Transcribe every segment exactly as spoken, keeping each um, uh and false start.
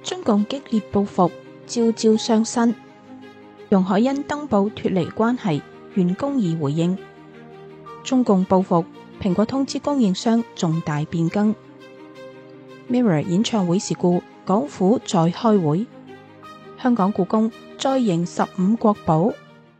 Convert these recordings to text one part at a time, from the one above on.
中共激烈報復，招招傷身。容海恩登報脫離關係，袁弓夷回應。中共報復，蘋果通知供應商重大變更。Mirror 演唱會事故，港府再開會。香港故宮再迎十五國寶。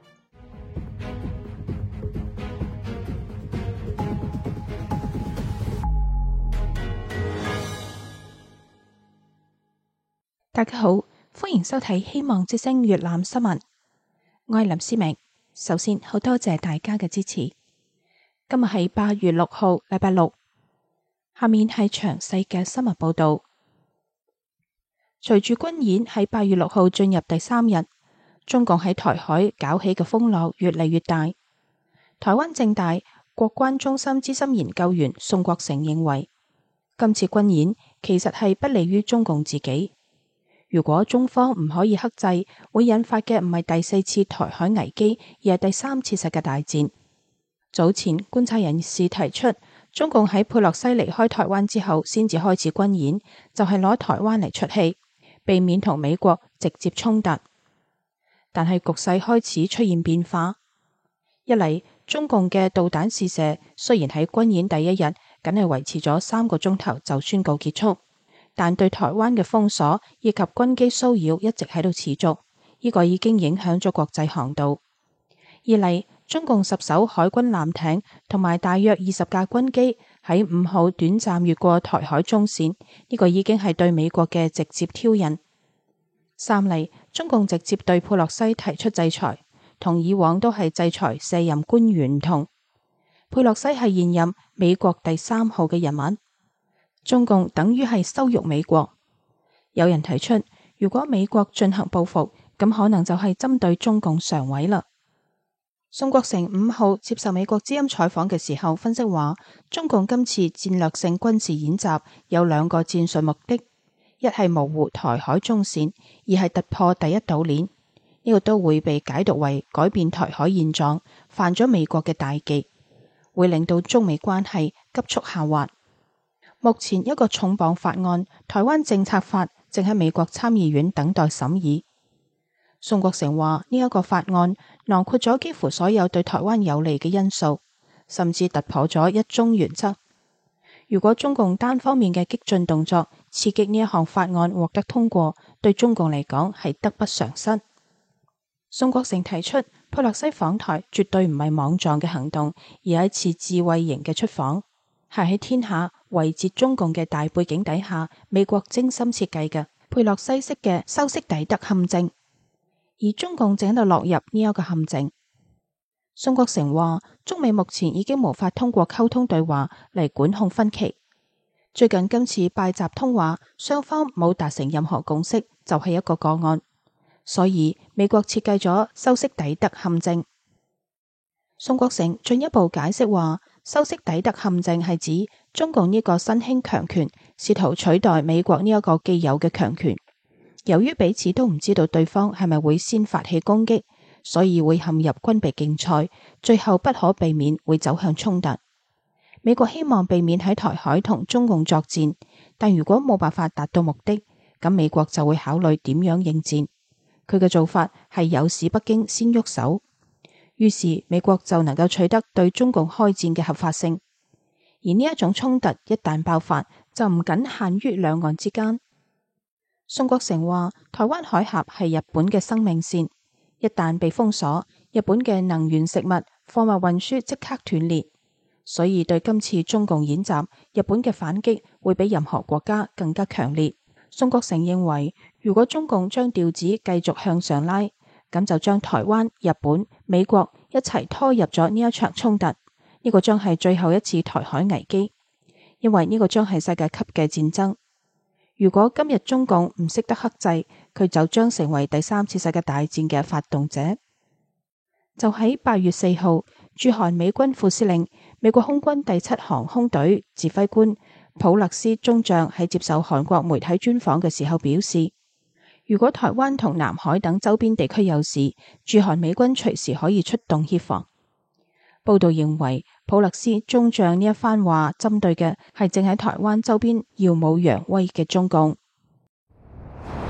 大家好，歡迎收睇希望之聲粵覽新聞。我係林思明。首先好多謝大家嘅支持。今日係八月六號，禮拜六。下面係詳細嘅新聞報道。隨住軍演喺八月六號進入第三日，中共喺台海搞起嘅風浪越嚟越大。台灣政大國關中心資深研究員宋國成認為，今次軍演其實係不利於中共自己。如果中方唔可以克制，會引發嘅唔係第四次台海危機，而係第三次世界大戰。早前觀察人士提出，中共喺佩洛西離開台灣之後，先至開始軍演，就係攞台灣嚟出氣，避免同美國直接衝突。但係局勢開始出現變化，一嚟中共嘅導彈試射雖然喺軍演第一日僅係維持咗三個鐘頭就宣告結束，但對台灣嘅封鎖以及軍機騷擾一直喺度持續，呢個已經影響咗國際航道。二嚟，中共十艘海軍艦艇同埋大約二十架軍機喺五號短暫越過台海中線，呢個已經係對美國嘅直接挑釁。三嚟，中共直接對佩洛西提出制裁，同以往都係制裁卸任官員唔同。佩洛西係現任美國第三號嘅人物。中共等於係羞辱美國。有人提出，如果美國進行報復，咁可能就係針對中共常委啦。宋國成五號接受美國之音採訪嘅時候分析話，中共今次戰略性軍事演習有兩個戰術目的，一係模糊台海中線，二係突破第一島鏈。呢個都會被解讀為改變台海現狀，犯咗美國嘅大忌，會令到中美關係急速下滑。目前一個重磅法案《台灣政策法》正喺美國參議院等待審議。宋國成話呢一個法案囊括咗幾乎所有對台灣有利嘅因素，甚至突破咗一中原則。如果中共單方面嘅激進動作刺激呢一項法案獲得通過，對中共嚟講係得不償失。宋國成提出，佩洛西訪台絕對唔係莽撞嘅行動，而係一次智慧型嘅出訪，係喺天下圍截中共嘅大背景底下，美國精心設計嘅佩洛西式嘅修昔底德陷阱，而中共正喺度落入呢一個陷阱。宋國成話，中美目前已經無法通過溝通對話嚟管控分歧。最近今次拜習通話，雙方冇達成任何共識，就係一個個案。所以美國設計咗修昔底德陷阱。宋國成進一步解釋話，修昔底德陷阱係指中共呢個新興強權試圖取代美國呢一個既有嘅強權，由於彼此都唔知道對方係咪會先發起攻擊，所以會陷入軍備競賽，最後不可避免會走向衝突。美國希望避免喺台海同中共作戰，但如果冇辦法達到目的，咁美國就會考慮點樣應戰。佢嘅做法係誘使北京先喐手，於是美國就能夠取得對中共開戰嘅合法性。而呢一種衝突一旦爆發，就唔僅限於兩岸之間。宋國成話，台灣海峽係日本嘅生命線，一旦被封鎖，日本嘅能源、食物、貨物運輸即刻斷裂。所以對今次中共演習，日本嘅反擊會比任何國家更加強烈。宋國成認為，如果中共將調子繼續向上拉，咁就將台灣、日本、美國一齊拖入咗呢一場衝突。呢個將係最後一次台海危機，因為呢個將係世界級嘅戰爭。如果今日中共唔識得克制，佢就將成為第三次世界大戰嘅發動者。就喺八月四號，駐韓美軍副司令、美國空軍第七航空隊指揮官普勒斯中將喺接受韓國媒體專訪嘅時候表示，如果台灣同南海等周邊地區有事，駐韓美軍隨時可以出動協防。報道認為，普勒斯中將呢一番話針對嘅係正喺台灣周邊耀武揚威嘅中共。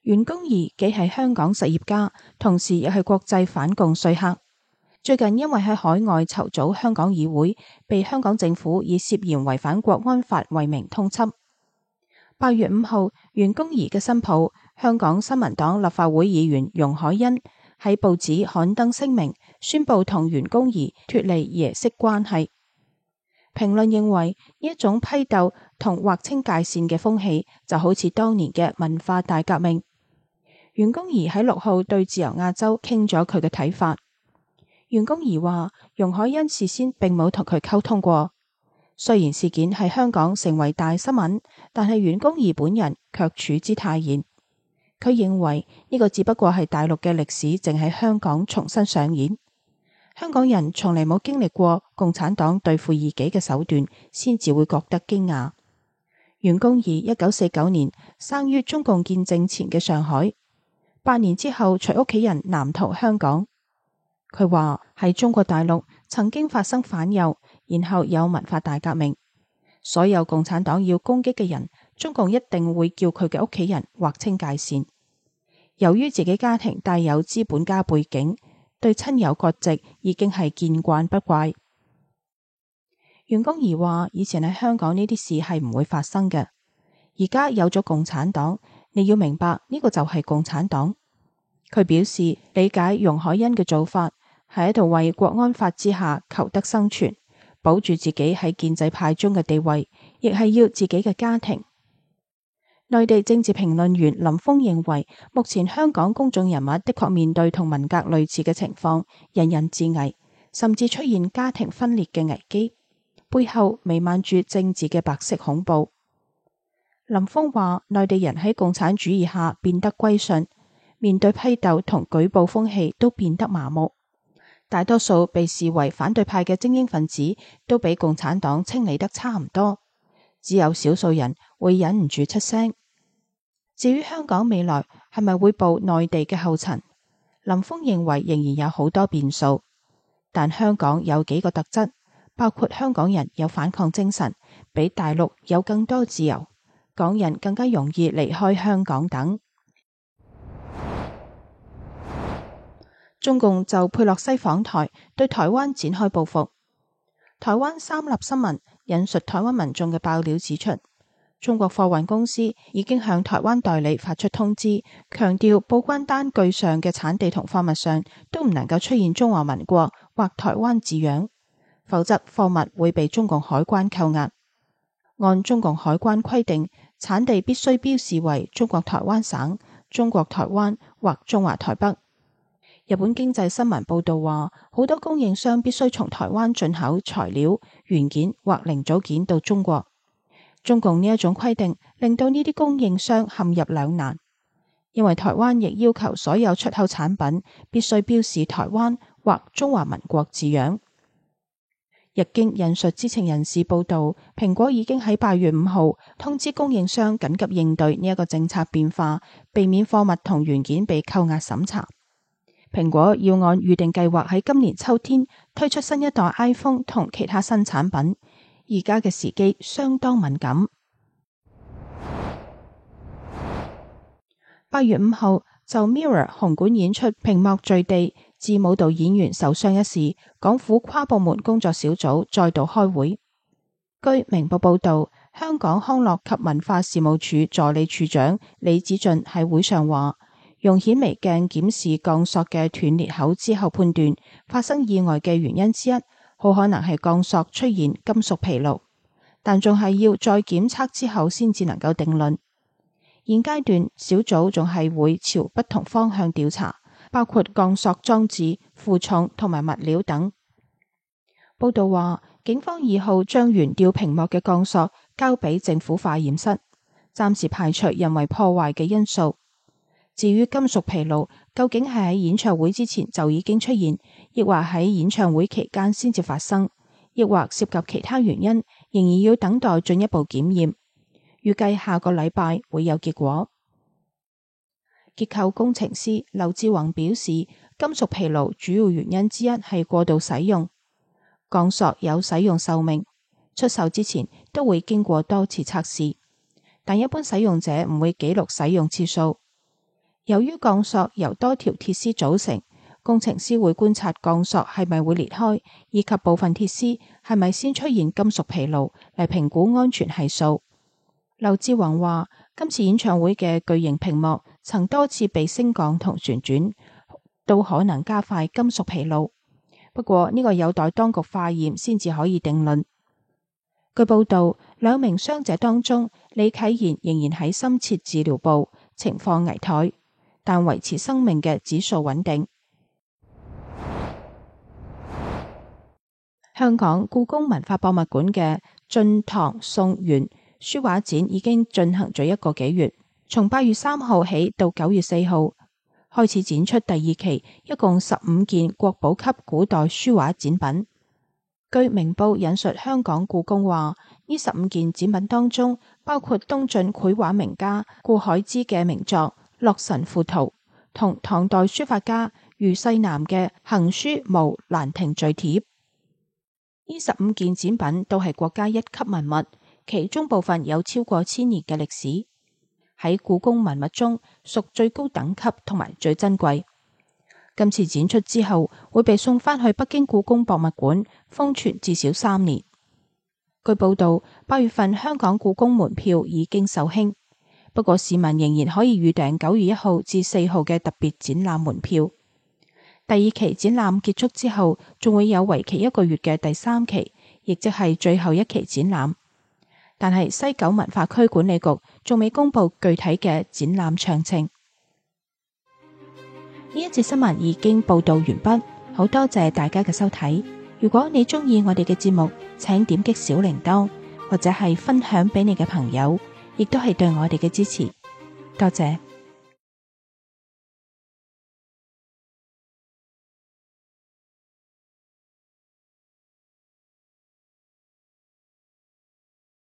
袁弓夷既係香港實業家，同時亦係國際反共說客。最近因為喺海外籌組香港議會，被香港政府以涉嫌違反國安法為名通緝。八月五號，袁弓夷嘅新抱香港新民黨立法會議員容海恩喺報紙刊登聲明，宣布同袁弓夷脫離爺媳關係。評論認為呢一種批鬥同劃清界線嘅風氣，就好似當年嘅文化大革命。袁弓夷喺六號對自由亞洲傾咗佢嘅睇法。袁弓夷話，容海恩事先並冇同佢溝通過。雖然事件喺香港成為大新聞，但係袁弓夷本人卻處之泰然。佢認為呢個只不過係大陸嘅歷史正喺香港重新上演。香港人從嚟冇經歷過共產黨對付異己嘅手段，先至會覺得驚訝。袁弓夷一九四九年生於中共建政前嘅上海。八年之後，隨屋企人南逃香港。佢話喺中國大陸曾經發生反右，然後有文化大革命。所有共產黨要攻擊嘅人，中共一定會叫佢嘅屋企人劃清界線。由於自己家庭帶有資本家背景，對親友割席已經係見慣不怪。袁弓夷話：以前喺香港呢啲事係唔會發生嘅，而家有咗共產黨。你要明白呢個就係共產黨。佢表示理解容海恩嘅做法，係喺度為國安法之下求得生存，保住自己喺建制派中嘅地位，亦係要自己嘅家庭。內地政治評論員林峰認為，目前香港公眾人物的確面對同文革類似嘅情況，人人自危，甚至出現家庭分裂嘅危機，背後彌漫住政治嘅白色恐怖。林峰話，內地人喺共產主義下變得歸順，面對批鬥同舉報風氣都變得麻木。大多數被視為反對派嘅精英分子都俾共產黨清理得差唔多，只有少數人會忍唔住出聲。至於香港未來係咪會步內地嘅後塵，林峰認為仍然有好多變數，但香港有幾個特質，包括香港人有反抗精神，比大陸有更多自由，港人更加容易離開香港等。中共就佩洛西訪台，對台灣展開報復。台灣三立新聞引述台灣民眾嘅爆料指出，中國貨運公司已經向台灣代理發出通知，強調報關單據上嘅產地同貨物上都唔能夠出現中華民國或台灣字樣，否則貨物會被中共海關扣押。按中共海關規定，產地必須標示為中國台灣省、中國台灣或中華台北。日本經濟新聞報道話，好多供應商必須從台灣進口材料、元件或零組件到中國。中共呢一種規定令到呢啲供應商陷入兩難，因為台灣亦要求所有出口產品必須標示台灣或中華民國字樣。日經引述知情人士報道，蘋果已經喺八月五號通知供應商緊急應對呢一個政策變化，避免貨物同元件被扣押審查。蘋果要按預定計劃喺今年秋天推出新一代 iPhone 同其他新產品，而家嘅時機相當敏感。八月五號就 Mirror 紅館演出屏幕墜地致舞蹈演員受傷一事，港府跨部門工作小組再度開會。據明報報道，香港康樂及文化事務署助理處長李子俊喺會上話，用顯微鏡檢視鋼索嘅斷裂口之後，判斷發生意外嘅原因之一，好可能係鋼索出現金屬疲勞，但仲係要再檢測之後先至能夠定論。現階段小組仲係會朝不同方向調查，包括鋼索裝置、負重同埋物料等。報道話，警方二號將懸吊屏幕嘅鋼索交俾政府化驗室，暫時排除人為破壞嘅因素。至於金屬疲勞，究竟係喺演唱會之前就已經出現，亦或喺演唱會期間先至發生，亦或涉及其他原因，仍然要等待進一步檢驗。預計下個禮拜會有結果。結構工程師劉志宏表示，金屬疲勞主要原因之一係過度使用。鋼索有使用壽命，出售之前都會經過多次測試，但一般使用者唔會記錄使用次數。 由於鋼索由多條鐵絲組成，工程師會觀察鋼索係咪會裂開，以及部分鐵絲係咪先出現金屬疲勞嚟評估安全係數。劉志宏話：今次演唱會嘅巨型屏幕曾多次被升降同旋轉，都可能加快金屬疲勞。不過呢個有待當局化驗先至可以定論。據報道，兩名傷者當中，李啟賢仍然喺深切治療部，情況危殆，但維持生命嘅指數穩定。香港故宮文化博物館嘅晉唐宋元書畫展已經進行咗一個幾月，從八月三號起到九月四號開始展出第二期，一共十五件國寶級古代書畫展品。據明報引述香港故宮話，呢十五件展品當中包括東晉繪畫名家顧愷之嘅名作《洛神賦圖》，同唐代書法家虞世南嘅《行書無蘭亭序帖》。呢十五件展品都係國家一級文物，其中部分有超過千年嘅歷史，喺故宮文物中屬最高等級同埋最珍貴。今次展出之後，會被送返去北京故宮博物館封存至少三年。據報道，八月份香港故宮門票已經售罄，不過市民仍然可以預訂九月一號至四號嘅特別展覽門票。第二期展覽結束之後，仲會有為期一個月嘅第三期，亦即係最後一期展覽。但係西九文化區管理局仲未公布具體嘅展覽詳情。呢一節新聞已經報道完畢，好多謝大家嘅收睇。如果你鍾意我哋嘅節目，請點擊小鈴鐺或者係分享俾你嘅朋友，亦都係對我哋嘅支持。多謝。